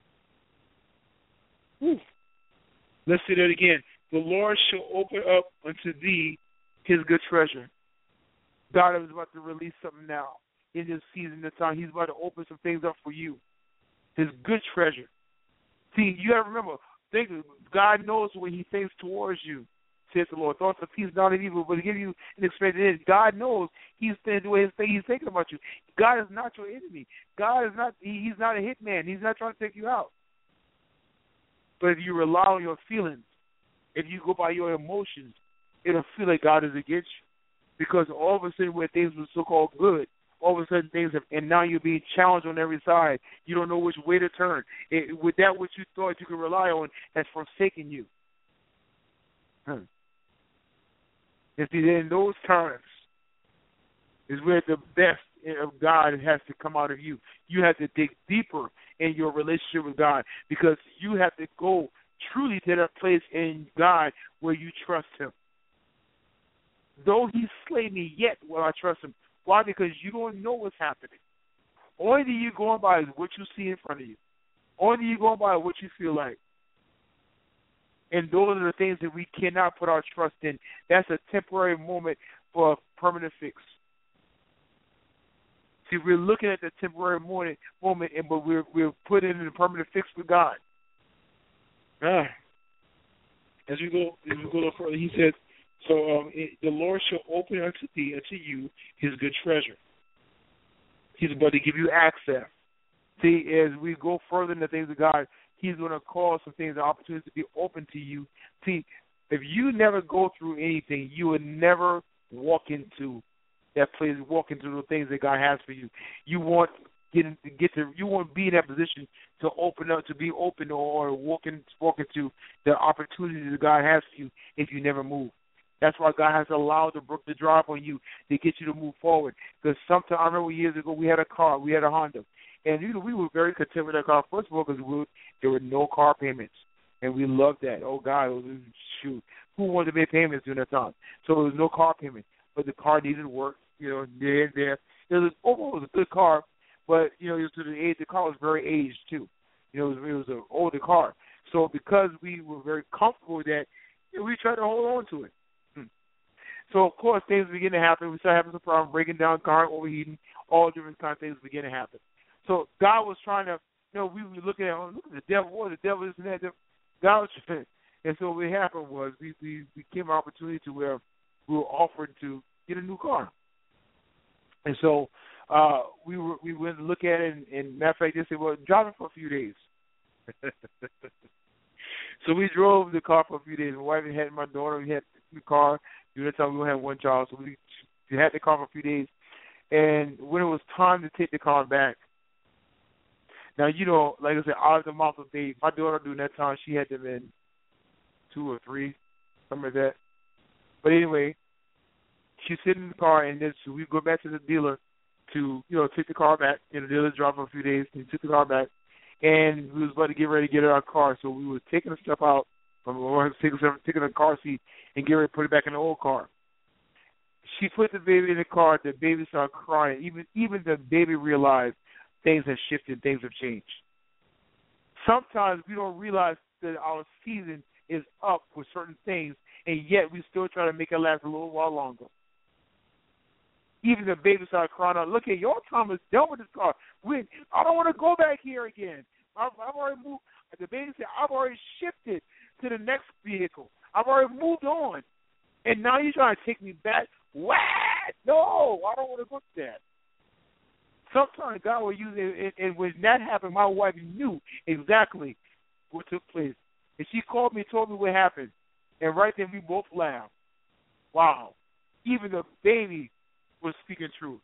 Speaker 1: Whew. Let's say that again. The Lord shall open up unto thee his good treasure. God is about to release something now in this season, this time. He's about to open some things up for you. His good treasure. See, you got to remember, think, God knows when he thinks towards you, says the Lord. Thoughts of peace, not of evil, but to give you an expected end. God knows he's doing his thing. He's thinking about you. God is not your enemy. God is not, he, he's not a hitman. He's not trying to take you out. But if you rely on your feelings, if you go by your emotions, it'll feel like God is against you. Because all of a sudden when things were so-called good, all of a sudden things have, and now you're being challenged on every side. You don't know which way to turn. It, with that which you thought you could rely on has forsaken you. Hmm. And see, in those times is where the best of God has to come out of you. You have to dig deeper in your relationship with God because you have to go truly to that place in God where you trust Him. Though He slay me, yet will I trust Him. Why? Because you don't know what's happening. Only thing you're going by is what you see in front of you. Only thing you're going by is what you feel like. And those are the things that we cannot put our trust in. That's a temporary moment for a permanent fix. See, we're looking at the temporary moment, moment, and but we're we're putting in a permanent fix with God. Ah. As we go, as we go a little further, He says, "So um, it, the Lord shall open unto thee, unto you, His good treasure." He's about to give you access. See, as we go further in the things of God, He's going to cause some things, and opportunities to be open to you. See, if you never go through anything, you would never walk into that place, walk into the things that God has for you. You want get in, get to you want to be in that position to open up, to be open, or walk, in, walk into the opportunities that God has for you if you never move. That's why God has allowed the brook to drop on you to get you to move forward. Because sometimes, I remember years ago, we had a car, we had a Honda, and you know, we were very content with that car. First of all, because we, there were no car payments, and we loved that. Oh God, it was, shoot, who wanted to make payments during that time? So there was no car payment, but the car needed work. You know, there and there. It was overall it was a good car, but you know, it was to the age. The car was very aged too. You know, it was, it was an older car. So because we were very comfortable with that, you know, we tried to hold on to it. So, of course, things begin to happen. We start having some problems, breaking down, car overheating, all different kinds of things begin to happen. So God was trying to, you know, we were looking at, oh, look at the devil, what the devil is and that. God was trying. And so what happened was we, we, we came an opportunity to where we were offered to get a new car. And so uh, we were we went to look at it, and, and matter of fact, they said, well, drive it for a few days. So we drove the car for a few days. My wife had my daughter. We had the car. During that time, we only had one child, so we, we had the car for a few days. And when it was time to take the car back, now, you know, like I said, out of the mouth of babes, my daughter during that time, she had them in two or three, something like that. But anyway, she's sitting in the car, and then so we go back to the dealer to, you know, take the car back. And the dealer dropped for a few days, and he took the car back. And we was about to get ready to get in our car, so we were taking the stuff out from taking taking the car seat and get ready to put it back in the old car. She put the baby in the car. The baby started crying. Even even the baby realized things have shifted, things have changed. Sometimes we don't realize that our season is up with certain things, and yet we still try to make it last a little while longer. Even the baby started crying out, look at your time is done with this car. We, I don't want to go back here again. I've, I've already moved. The baby said, I've already shifted to the next vehicle. I've already moved on. And now you're trying to take me back? What? No, I don't want to go to that. Sometimes God will use it, and, and when that happened, my wife knew exactly what took place. And she called me and told me what happened. And right then we both laughed. Wow. Even the baby was speaking truth.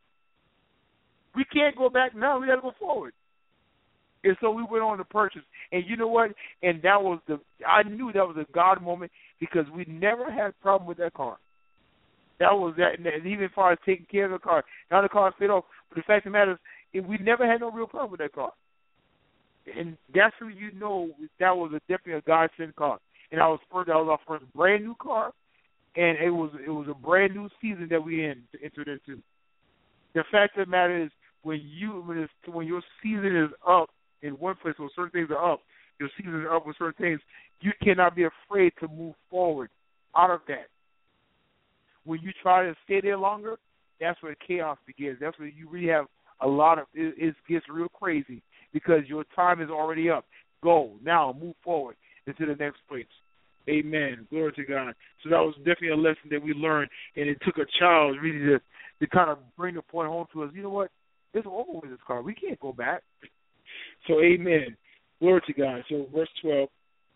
Speaker 1: We can't go back now. We got to go forward. And so we went on to purchase. And you know what? And that was the, I knew that was a God moment because we never had a problem with that car. That was that. And even as far as taking care of the car, now the car fit off. But the fact of the matter is, we never had no real problem with that car. And that's who you know that was a definitely a God-sent car. And I was first, that was our first brand new car. And it was it was a brand new season that we in, entered into. The fact of the matter is, when you when, it's, when your season is up in one place, when certain things are up, your season is up with certain things, you cannot be afraid to move forward out of that. When you try to stay there longer, that's where chaos begins. That's where you really have a lot of it, it gets real crazy because your time is already up. Go now, move forward into the next place. Amen. Glory to God. So that was definitely a lesson that we learned, and it took a child really to, to kind of bring the point home to us. You know what? It's over with this car. We can't go back. So, amen. Glory to God. So, verse twelve.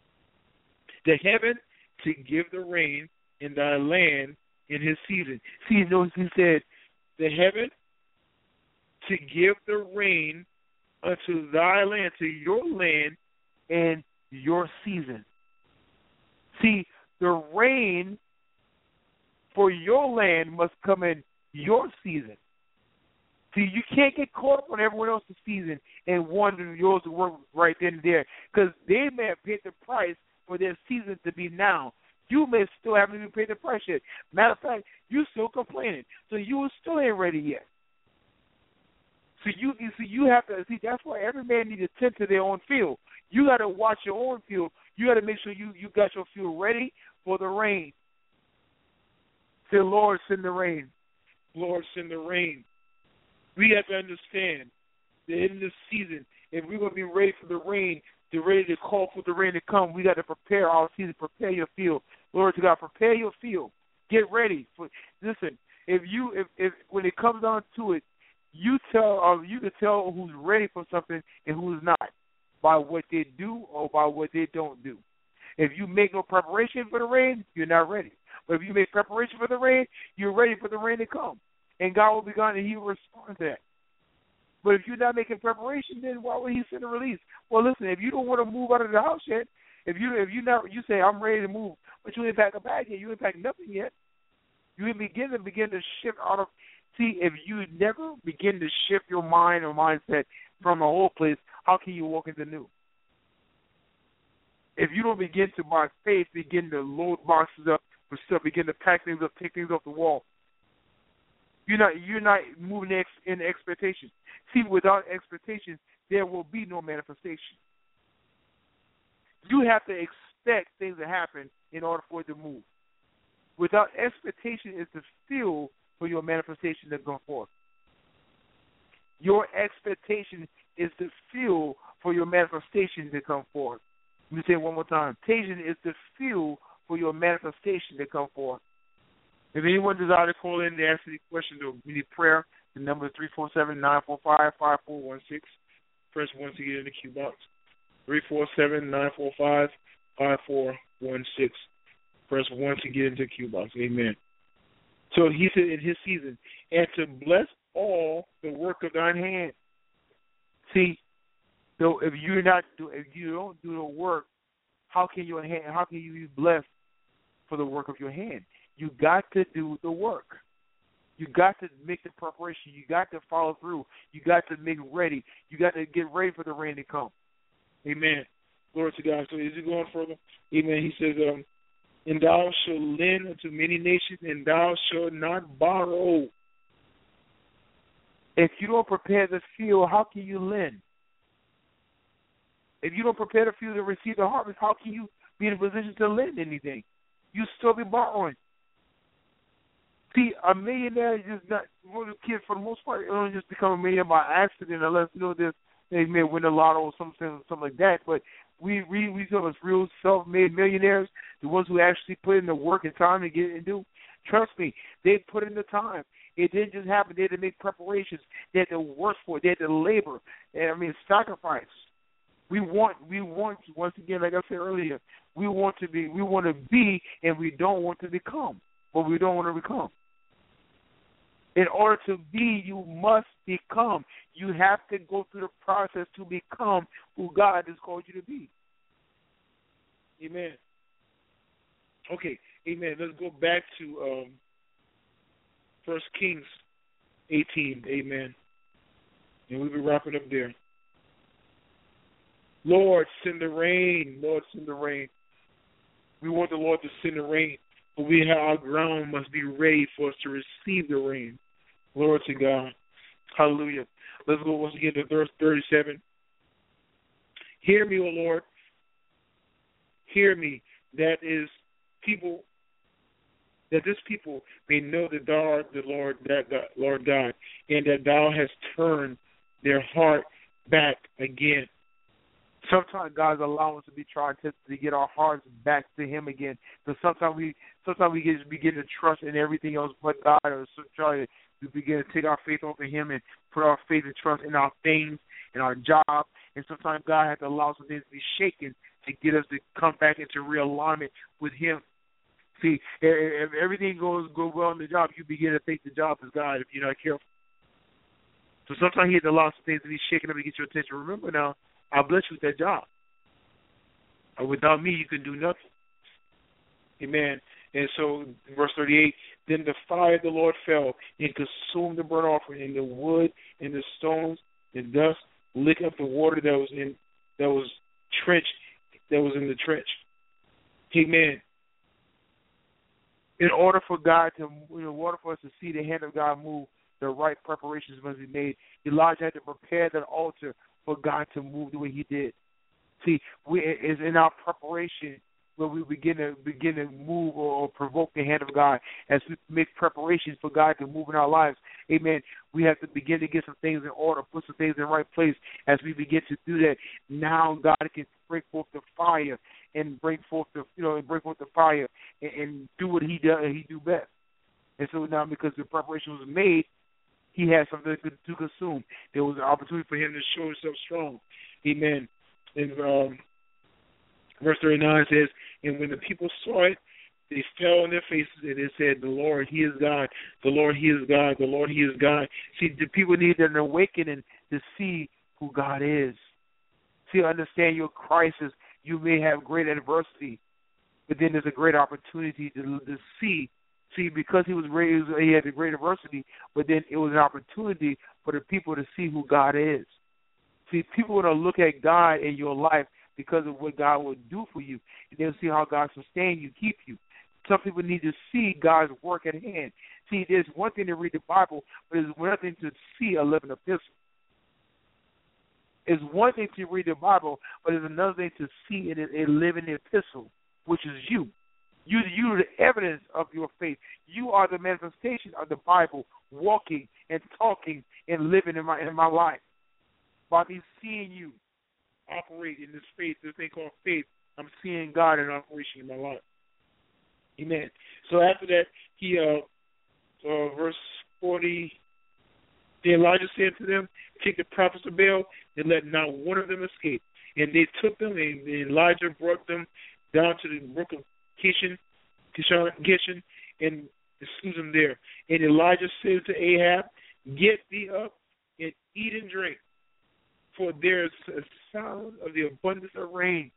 Speaker 1: The heaven to give the rain in thy land in his season. See, notice he said, the heaven to give the rain unto thy land, to your land, and your season. See, the rain for your land must come in your season. See, you can't get caught up on everyone else's season and wonder yours will work right then and there, because they may have paid the price for their season to be now. You may still haven't even paid the price yet. Matter of fact, you still complaining, so you still ain't ready yet. So you, you see, you have to see. That's why every man needs to tend to their own field. You got to watch your own field. You got to make sure you, you got your field ready for the rain. Say, Lord, send the rain. Lord, send the rain. We have to understand that in this season, if we're going to be ready for the rain, to ready to call for the rain to come, we got to prepare our season. Prepare your field. Lord to God, prepare your field. Get ready. For, listen, if you, if, if when it comes down to it, you tell, uh, you can tell who's ready for something and who's not by what they do or by what they don't do. If you make no preparation for the rain, you're not ready. But if you make preparation for the rain, you're ready for the rain to come. And God will be gone and he will respond to that. But if you're not making preparation, then why would he send a release? Well, listen, if you don't want to move out of the house yet, if you if you not you say I'm ready to move, but you ain't pack a bag yet, you ain't packed nothing yet. You ain't begin to begin to shift out of. See, if you never begin to shift your mind or mindset from a old place, how can you walk into new? If you don't begin to, by faith, begin to load boxes up for stuff, begin to pack things up, take things off the wall, you're not you're not moving in expectation. See, without expectation, there will be no manifestation. You have to expect things to happen in order for it to move. Without expectation is the fuel for your manifestation to go forth. Your expectation is the fuel for your manifestation to come forth. Let me say it one more time. Expectation is the fuel for your manifestation to come forth. If anyone desires to call in to answer any questions or we need prayer, the number is three four seven, nine four five, five four one six. Press one to get in the queue box. three four seven, nine four five, five four one six. Press one to get into the queue box. Amen. So he said in his season, and to bless all the work of thine hand. See, so if you're not do, if you don't do the work, how can your hand? How can you be blessed for the work of your hand? You got to do the work. You got to make the preparation. You got to follow through. You got to make ready. You got to get ready for the rain to come. Amen. Glory to God. So is he going further? Amen. He says, um, and thou shalt lend unto many nations, and thou shalt not borrow. If you don't prepare the field, how can you lend? If you don't prepare the field to receive the harvest, how can you be in a position to lend anything? You still be borrowing. See, a millionaire is just not, for the kids, for the most part, they don't just become a millionaire by accident unless, you know, they may win the lotto or something, something like that. But we we we come as real self-made millionaires, the ones who actually put in the work and time to get and do. Trust me, they put in the time. It didn't just happen. They had to make preparations. They had to work for it. They had to labor. And, I mean, sacrifice. We want, we want, once again, like I said earlier, we want to be, we want to be, and we don't want to become, but we don't want to become. In order to be, you must become. You have to go through the process to become who God has called you to be. Amen. Okay, amen. Let's go back to um, First Kings eighteen, amen. And we'll be wrapping up there. Lord, send the rain. Lord, send the rain. We want the Lord to send the rain, but we have, our ground must be ready for us to receive the rain. Glory to God. Hallelujah. Let's go once again to verse thirty-seven. Hear me, O Lord. Hear me. That is people, that this people may know that thou art the Lord, that God, Lord God, and that thou hast turned their heart back again. Sometimes God's allowing us to be tried to, to get our hearts back to Him again. Because sometimes we sometimes we get, begin to trust in everything else but God, or so try to we begin to take our faith off of Him and put our faith and trust in our things, in our job. And sometimes God has to allow some things to be shaken to get us to come back into realignment with Him. See, if everything goes go well in the job, you begin to think the job is God if you're not careful. So sometimes he had to allow some things to be shaken up to get your attention. Remember now, I bless you with that job. Or without me, you can do nothing. Amen. And so, verse thirty-eight, then the fire of the Lord fell and consumed the burnt offering, and the wood, and the stones, and dust, lick up the water that was in that was trench, that was in the trench. Amen. In order for God to, in order for us to see the hand of God move, the right preparations must be made. Elijah had to prepare that altar for God to move the way He did. See, we it's in our preparation where we begin to begin to move or, or provoke the hand of God as we make preparations for God to move in our lives. Amen. We have to begin to get some things in order, put some things in the right place. As we begin to do that, now God can bring forth the fire and bring forth the you know and bring forth the fire and, and do what He does. He do best. And so now, because the preparation was made, He had something to, to consume. There was an opportunity for Him to show Himself strong. Amen. And um, verse thirty-nine says, and when the people saw it, they fell on their faces and they said, the Lord, He is God. The Lord, He is God. The Lord, He is God. See, the people need an awakening to see who God is. See, understand your crisis. You may have great adversity, but then there's a great opportunity to, to see. See, because he was raised, he had a great adversity, but then it was an opportunity for the people to see who God is. See, people are going to look at God in your life because of what God will do for you. And they'll see how God sustain you, keep you. Some people need to see God's work at hand. See, there's one thing to read the Bible, but there's one thing to see a living epistle. It's one thing to read the Bible, but it's another thing to see it a living epistle, which is you. You, you are the evidence of your faith. You are the manifestation of the Bible, walking and talking and living in my in my life. By me seeing you operate in this faith, this thing called faith, I'm seeing God in operation in my life. Amen. So after that, he, uh, uh, verse forty, then Elijah said to them, take the prophets of Baal and let not one of them escape. And they took them, and Elijah brought them down to the brook of Kishon, Kishon, Kishon, and slew them there. And Elijah said to Ahab, get thee up and eat and drink, for there is a sound of the abundance of rain.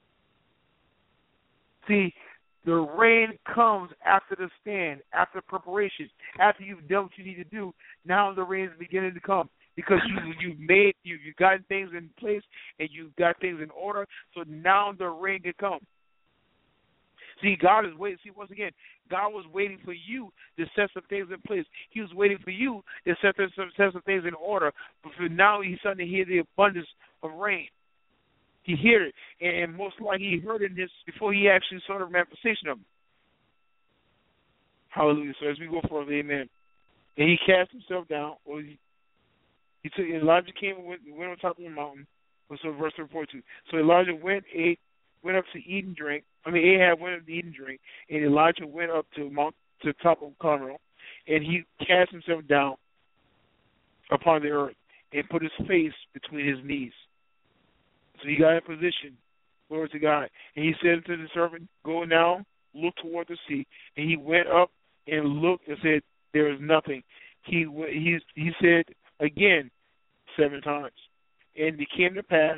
Speaker 1: See, the rain comes after the stand, after preparation, after you've done what you need to do. Now the rain is beginning to come because you you've made you you got things in place and you've got things in order. So now the rain can come. See, God is waiting. See, once again, God was waiting for you to set some things in place. He was waiting for you to set some, set some things in order. But for now, He's starting to hear the abundance of rain. He heard it, and most likely He heard it in his, before He actually saw the manifestation of it. Hallelujah. So as we go forward, amen. And He cast Himself down, or He, he took, Elijah came and went, went on top of the mountain. So verse forty-two. So Elijah went, ate, went up to eat and drink. I mean, Ahab went up to eat and drink, and Elijah went up to Mount to the top of Carmel, and he cast himself down upon the earth and put his face between his knees. So he got in position, glory to God. And he said to the servant, go now, look toward the sea. And he went up and looked and said, there is nothing. He he he said again seven times. And it came to pass,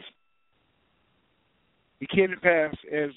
Speaker 1: it came to pass as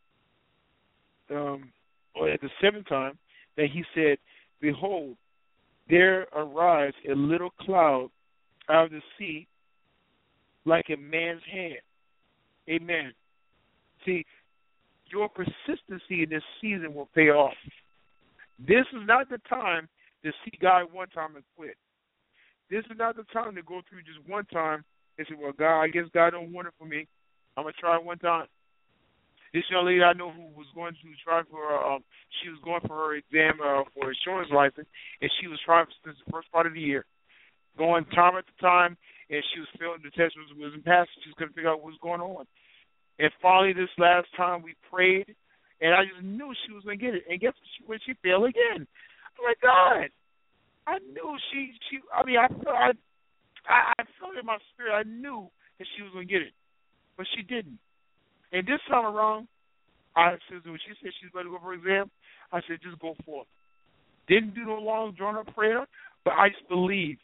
Speaker 1: um, or at the seventh time that he said, behold, there arise a little cloud out of the sea like a man's hand. Amen. See, your persistency in this season will pay off. This is not the time to see God one time and quit. This is not the time to go through just one time and say, well, God, I guess God don't want it for me. I'm going to try it one time. This young lady I know who was going to try for, um, she was going for her exam uh, for insurance license, and she was trying since the first part of the year, going time after time, and she was failing. The test was, wasn't passing. She was couldn't figure out what was going on. And finally, this last time we prayed, and I just knew she was going to get it. And guess what? She, she failed again. I'm like, God, I knew she, she I mean, I felt, I, I, I felt in my spirit, I knew that she was going to get it. But she didn't. And this time around, I said, when she said she's going to go for exam, I said, just go forth. Didn't do no long, drawn up prayer, but I just believed.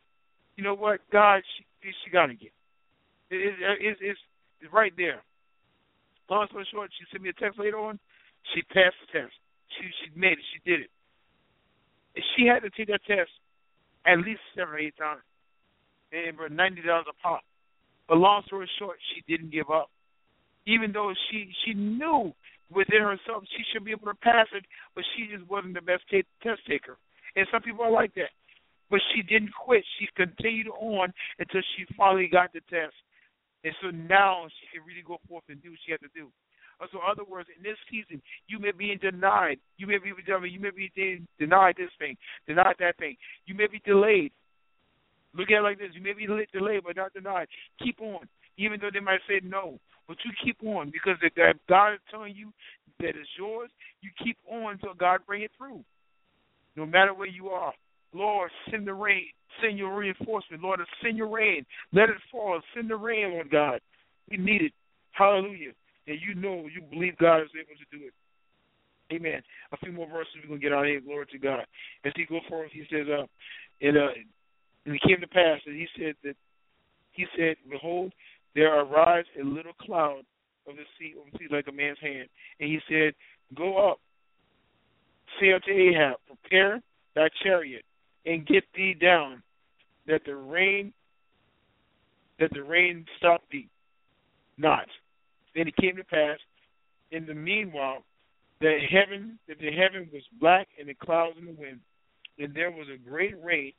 Speaker 1: You know what? God, she, she got to get it. It, it, it, it's, it's right there. Long story short, she sent me a text later on. She passed the test. She she made it. She did it. And she had to take that test at least seven or eight times. And for ninety dollars a pop. But long story short, she didn't give up. Even though she, she knew within herself she should be able to pass it, but she just wasn't the best t- test taker. And some people are like that. But she didn't quit. She continued on until she finally got the test. And so now she can really go forth and do what she had to do. So in other words, in this season, you may be denied. You may be you may be denied this thing, denied that thing. You may be delayed. Look at it like this. You may be delayed, but not denied. Keep on. Even though they might say no. But you keep on because if God is telling you that it's yours, you keep on until God bring it through. No matter where you are. Lord, send the rain. Send your reinforcement. Lord, send your rain. Let it fall. Send the rain, Lord God. We need it. Hallelujah. And you know, you believe God is able to do it. Amen. A few more verses we're going to get out of here. Glory to God. As he goes forward, he says, uh, and, uh, and it came to pass that he said that, he said, behold, there arise a little cloud of the sea, of the sea like a man's hand. And he said, go up, say unto Ahab, prepare thy chariot, and get thee down, that the rain, that the rain stop thee not. Then it came to pass, in the meanwhile, that heaven, that the heaven was black, and the clouds in the wind, and there was a great rain,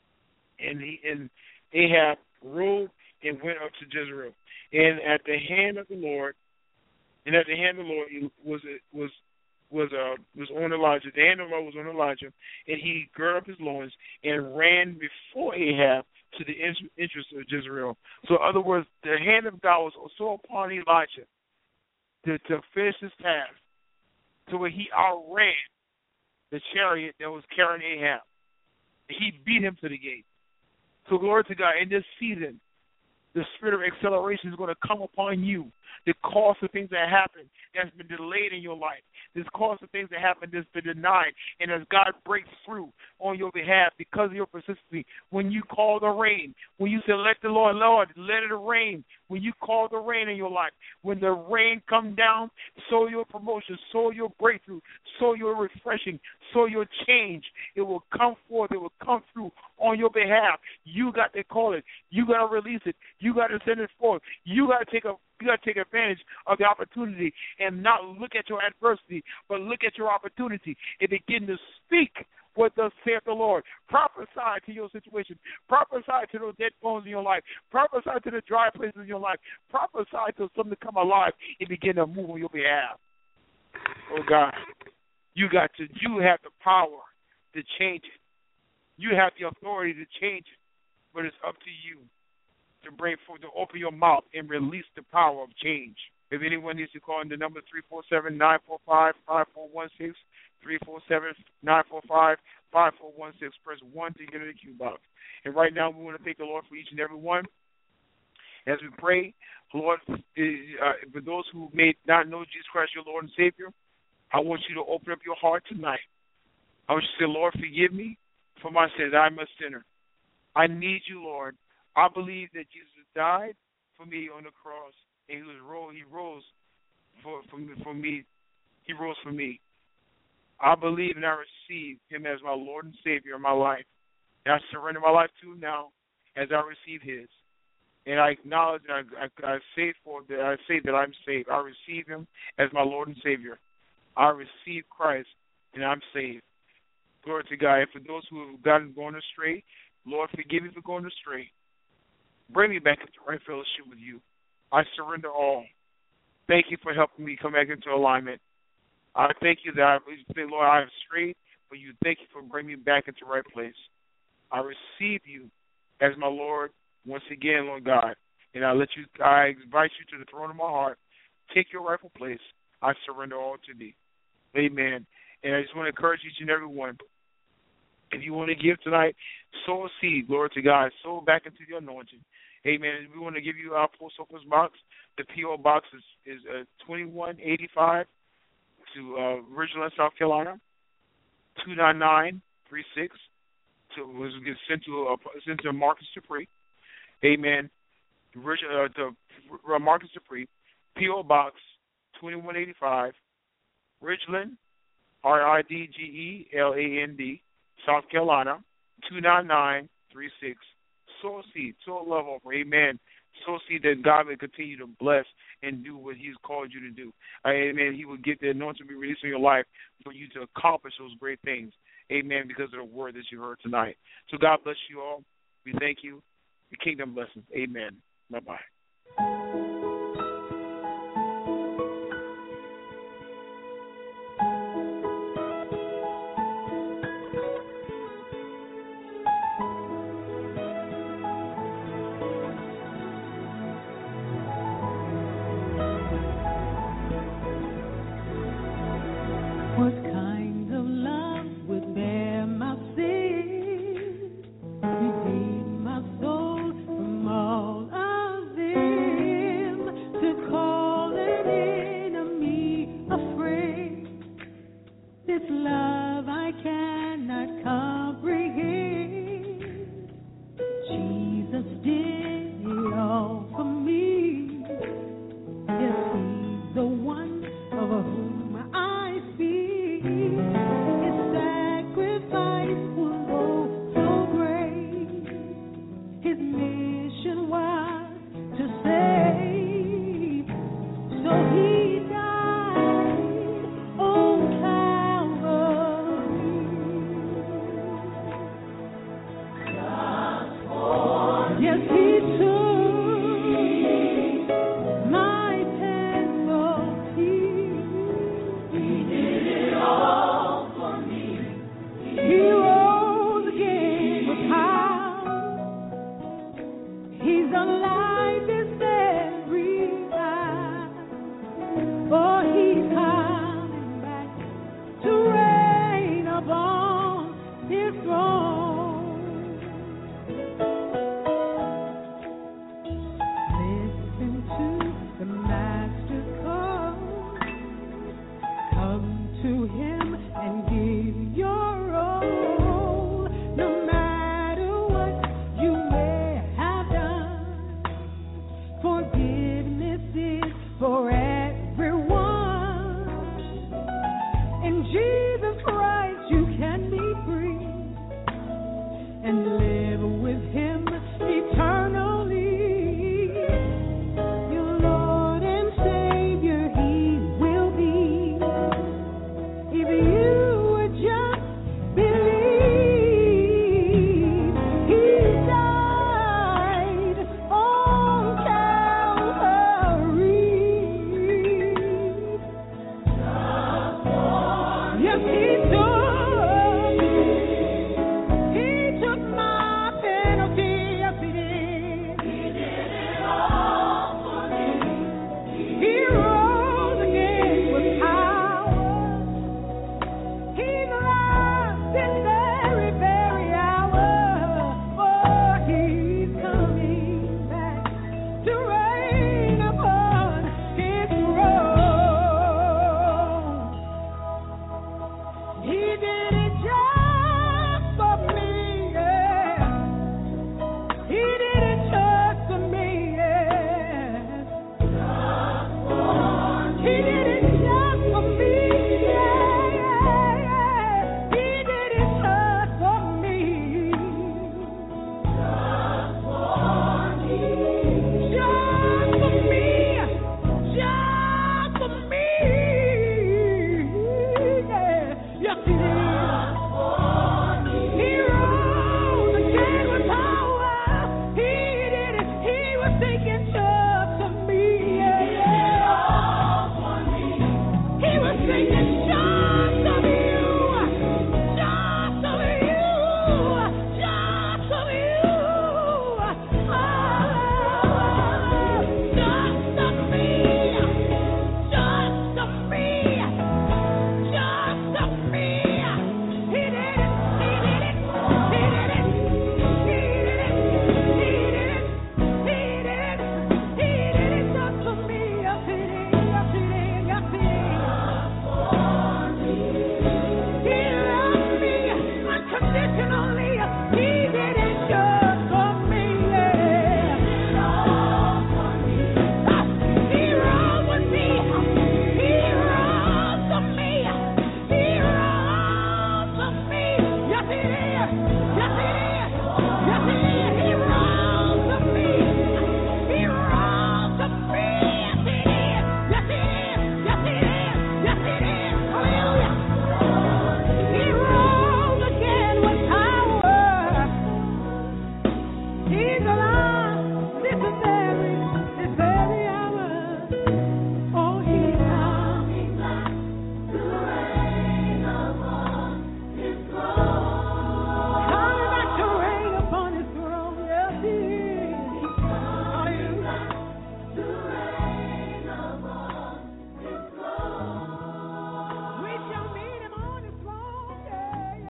Speaker 1: and he and Ahab rode and went up to Jezreel, and at the hand of the Lord, and at the hand of the Lord was was was uh was on Elijah. The hand of the Lord was on Elijah, and he girded up his loins and ran before Ahab to the entrance of Jezreel. So, in other words, the hand of God was so upon Elijah to, to finish his task, to where he outran the chariot that was carrying Ahab. He beat him to the gate. So, glory to God. In this season, the spirit of acceleration is going to come upon you. The cause of things that happen that's been delayed in your life. This cause of things that happen that's been denied. And as God breaks through on your behalf because of your persistency, when you call the rain, when you say, let the Lord, Lord, let it rain, when you call the rain in your life, when the rain come down, sow your promotion, sow your breakthrough, sow your refreshing, sow your change. It will come forth. It will come through on your behalf. You got to call it. You got to release it. You got to send it forth. You got to take a You got to take advantage of the opportunity and not look at your adversity, but look at your opportunity and begin to speak what thus saith the Lord. Prophesy to your situation. Prophesy to those dead bones in your life. Prophesy to the dry places in your life. Prophesy to something to come alive and begin to move on your behalf. Oh, God, you got to, you have the power to change it. You have the authority to change it, but it's up to you to bring forth, to open your mouth and release the power of change. If anyone needs to call in the number three four seven, nine four five, five four one six, three four seven, nine four five, five four one six, press one to get in the queue box. And right now we want to thank the Lord for each and every one. As we pray, Lord, uh, for those who may not know Jesus Christ, your Lord and Savior, I want you to open up your heart tonight. I want you to say, Lord, forgive me for my sins. I'm a sinner. I need you, Lord. I believe that Jesus died for me on the cross, and he was rose. He rose for for me, for me. He rose for me. I believe and I receive him as my Lord and Savior in my life. And I surrender my life to him now as I receive his. And I acknowledge and I, I, I say for that I say that I'm saved. I receive him as my Lord and Savior. I receive Christ and I'm saved. Glory to God. And for those who have gotten gone astray, Lord, forgive me for going astray. Bring me back into right fellowship with you. I surrender all. Thank you for helping me come back into alignment. I thank you that I say, Lord, I have strayed, but you thank you for bringing me back into the right place. I receive you as my Lord once again, Lord God, and I let you. I invite you to the throne of my heart. Take your rightful place. I surrender all to thee. Amen. And I just want to encourage each and every one. If you want to give tonight, sow a seed, glory to God. Sow back into the anointing. Amen. We want to give you our post office box. The P O box is, is uh, twenty-one eighty-five to uh, Ridgeland, South Carolina, two nine nine three six. to was get sent to uh, sent to Marcus Dupree. Amen. Rich, uh, to uh, Marcus Dupree, P O Box twenty-one eighty-five, Ridgeland, R I D G E L A N D, South Carolina, two nine nine three six. Sow seed, sow love over. Amen. Sow seed that God will continue to bless and do what He's called you to do. Amen. He will get the anointing to be released in your life for you to accomplish those great things. Amen. Because of the word that you heard tonight. So God bless you all. We thank you. The kingdom blessings. Amen. Bye-bye.